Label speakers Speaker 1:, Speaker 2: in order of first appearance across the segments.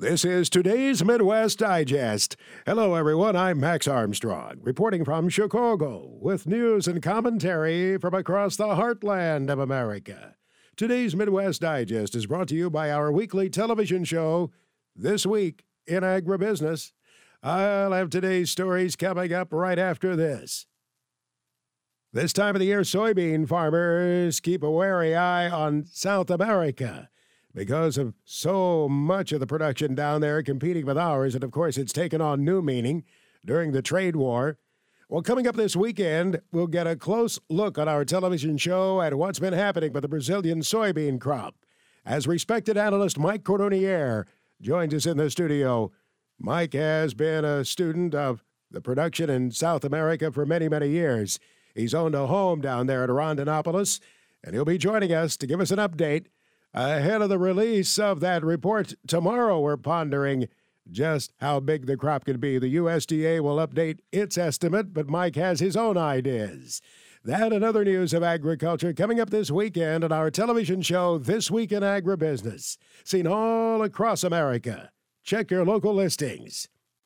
Speaker 1: This is today's Midwest Digest. Hello, everyone. I'm Max Armstrong, reporting from Chicago with news and commentary from across the heartland of America. Today's Midwest Digest is brought to you by our weekly television show, This Week in Agribusiness. I'll have today's stories coming up right after this. This time of the year, soybean farmers keep a wary eye on South America because of so much of the production down there competing with ours. And, of course, it's taken on new meaning during the trade war. Well, coming up this weekend, we'll get a close look on our television show at what's been happening with the Brazilian soybean crop. As respected analyst Mike Cordonnier joins us in the studio. Mike has been a student of the production in South America for many, many years. He's owned a home down there at Rondonópolis, and he'll be joining us to give us an update ahead of the release of that report tomorrow. We're pondering just how big the crop could be. The USDA will update its estimate, but Mike has his own ideas. That and other news of agriculture coming up this weekend on our television show, This Week in Agribusiness, seen all across America. Check your local listings.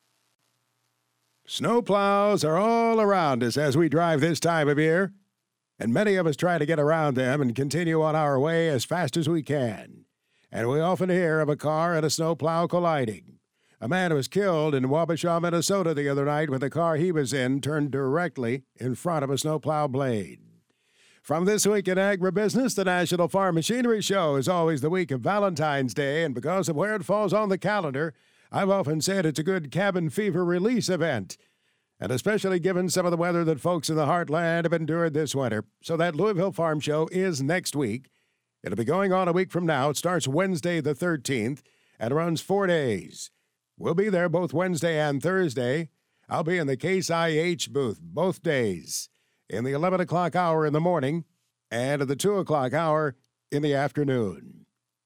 Speaker 1: Snowplows are all around us as we drive this time of year, and many of us try to get around them and continue on our way as fast as we can. And we often hear of a car and a snowplow colliding. A man was killed in Wabasha, Minnesota the other night when the car he was in turned directly in front of a snowplow blade. From This Week in Agribusiness, the National Farm Machinery Show is always the week of Valentine's Day, and because of where it falls on the calendar, I've often said it's a good cabin fever release event, and especially given some of the weather that folks in the heartland have endured this winter. So that Louisville Farm Show is next week. It'll be going on a week from now. It starts Wednesday the 13th and runs 4 days. We'll be there both Wednesday and Thursday. I'll be in the Case IH booth both days, in the 11 o'clock hour in the morning and at the 2 o'clock hour in the afternoon.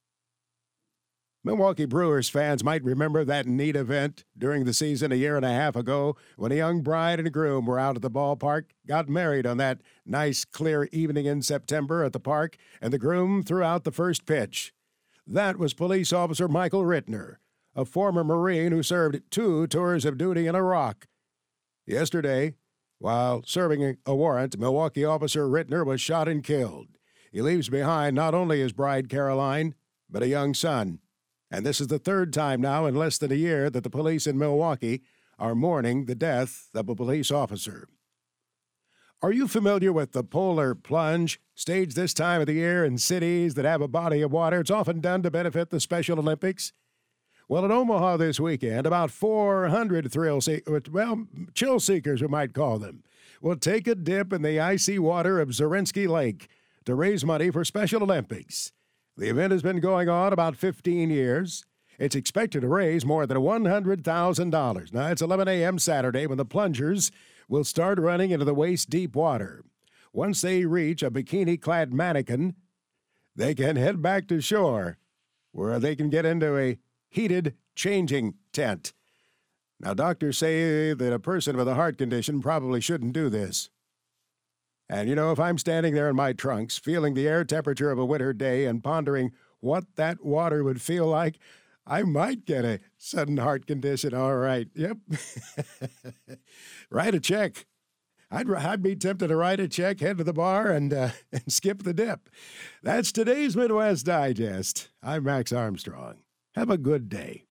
Speaker 1: Milwaukee Brewers fans might remember that neat event during the season a year and a half ago when a young bride and groom were out at the ballpark, got married on that nice, clear evening in September at the park, and the groom threw out the first pitch. That was Police Officer Michael Rittner, a former Marine who served 2 tours of duty in Iraq. Yesterday, while serving a warrant, Milwaukee Officer Rittner was shot and killed. He leaves behind not only his bride, Caroline, but a young son. And this is the 3rd time now in less than a year that the police in Milwaukee are mourning the death of a police officer. Are you familiar with the polar plunge, staged this time of the year in cities that have a body of water? It's often done to benefit the Special Olympics. Well, in Omaha this weekend, about 400 chill seekers, we might call them, will take a dip in the icy water of Zorinsky Lake to raise money for Special Olympics. The event has been going on about 15 years. It's expected to raise more than $100,000. Now, it's 11 a.m. Saturday when the plungers will start running into the waist-deep water. Once they reach a bikini-clad mannequin, they can head back to shore, where they can get into a heated changing tent. Now, doctors say that a person with a heart condition probably shouldn't do this. And, if I'm standing there in my trunks, feeling the air temperature of a winter day and pondering what that water would feel like, I might get a sudden heart condition. All right. Yep. Write a check. I'd be tempted to write a check, head to the bar, and skip the dip. That's today's Midwest Digest. I'm Max Armstrong. Have a good day.